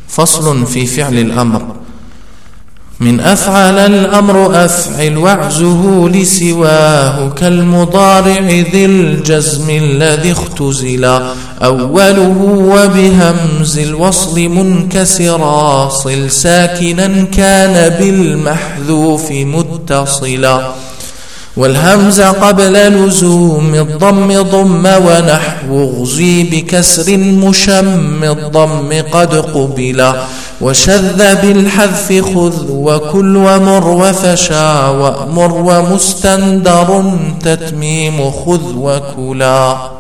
فصل في فعل الأمر. من أفعل الأمر أفعل واعزه لسواه، كالمضارع ذي الجزم الذي اختزلا، أوله وبهمز الوصل منكسرا، صل ساكنا كان بالمحذوف متصلا، والهمز قبل لزوم الضم ضم، ونحو اغزي بكسر مشم الضم قد قبلا، وشذ بالحذف خذ وكل ومر وفشا، وأمر ومستندر تتميم خذ وكلا.